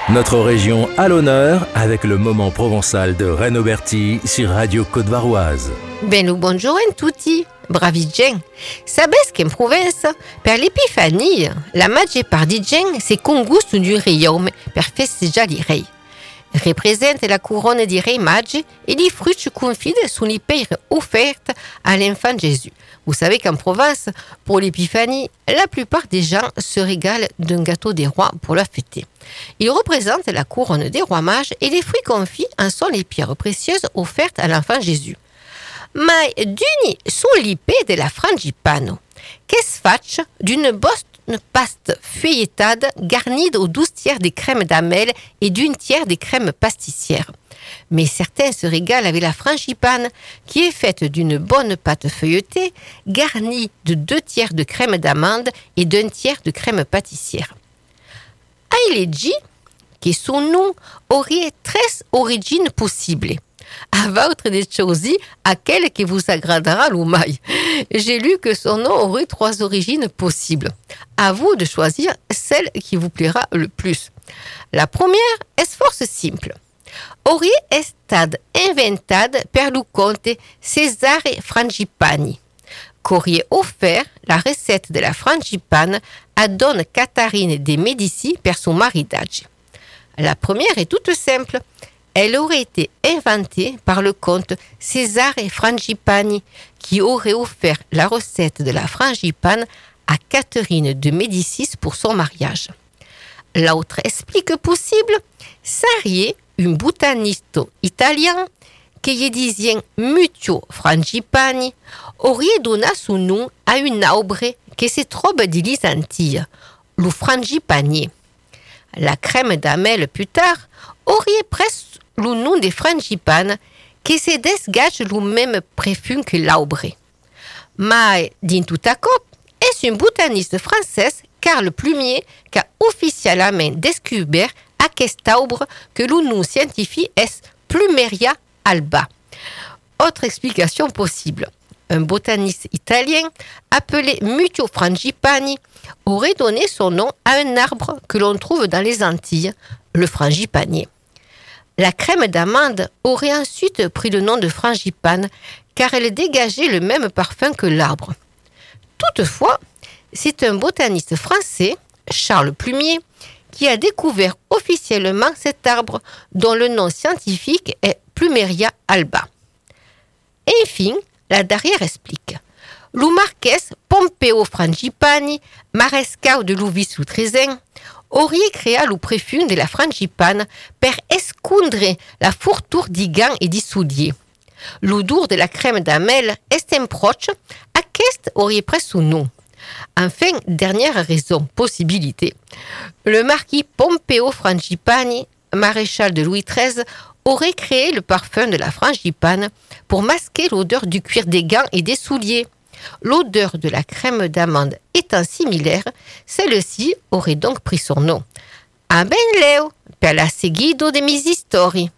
Notre région à l'honneur avec le moment provençal de Renaud Berti sur Radio Côte-Varoise. Buongiorno a tutti, bravi gent. Sabes che in Provenza, per l'Epifania, la maggior parte di gente si congusta un reiaume per festeggiare i rei. Rappresenta la couronne di Re Magi et les fruits confidés sont les pères offertes à l'enfant Jésus. Vous savez qu'en Provence, pour l'épiphanie, la plupart des gens se régalent d'un gâteau des rois pour la fêter. Il représente la couronne des rois mages et les fruits confits en sont les pierres précieuses offertes à l'enfant Jésus. Ma d'uni sont l'ipè della frangipano, che si faccia d'une pâte feuilletade garnie aux 12 tiers des crèmes d'amelle et d'une tiers des crèmes pâtissières. Mais certains se régalent avec la frangipane, qui est faite d'une bonne pâte feuilletée, garnie de 2 tiers de crème d'amande et d'1 tiers de crème pâtissière. Aileggi, che son nom aurait 13 origines possibles. À votre des choses, à quelle qui vous agradera l'oumaï. J'ai lu que son nom aurait 3 origines possibles. À vous de choisir celle qui vous plaira le plus. La première est force simple. Aurait stata inventata per lo conte Cesare Frangipani, qu'aurait offert la recette de la frangipane à Donna Caterina de Médicis per son mariage. La première est toute simple. Elle aurait été inventée par le comte Cesare Frangipani, qui aurait offert la recette de la frangipane à Caterine de Médicis pour son mariage. L'autre explique possible, serait un botaniste italien qui disait Muccio Frangipani aurait donné son nom à un arbre qui se trouve dans les Antilles, le frangipanier. La crème d'amelle plus tard aurait presque le nom de frangipane qui se dégage le même parfum que l'arbre. Mais, din tout à coup, est un botaniste français, Carl Plumier, qui a officiellement découvert à cet arbre que le nom scientifique est Plumeria alba. Autre explication possible. Un botaniste italien appelé Muccio Frangipani aurait donné son nom à un arbre que l'on trouve dans les Antilles, le frangipanier. La crème d'amande aurait ensuite pris le nom de frangipane car elle dégageait le même parfum que l'arbre. Toutefois, c'est un botaniste français, Charles Plumier, qui a découvert officiellement cet arbre dont le nom scientifique est Plumeria alba. Enfin, la dernière explique. Le marquès Pompeo Frangipani, marescal de Louvis XIII, aurait créé le parfum de la frangipane pour escondre la fourrure des gants et des souliers. L'odeur de la crème d'amelle est un proche à qu'est aurait pris son nom. Enfin, dernière raison, possibilité. Le marquis Pompeo Frangipani, maréchal de Louis XIII, aurait créé le parfum de la frangipane pour masquer l'odeur du cuir des gants et des souliers. L'odeur de la crème d'amande étant similaire, celle-ci aurait donc pris son nom. A ben leo, per la seguido de mis storie.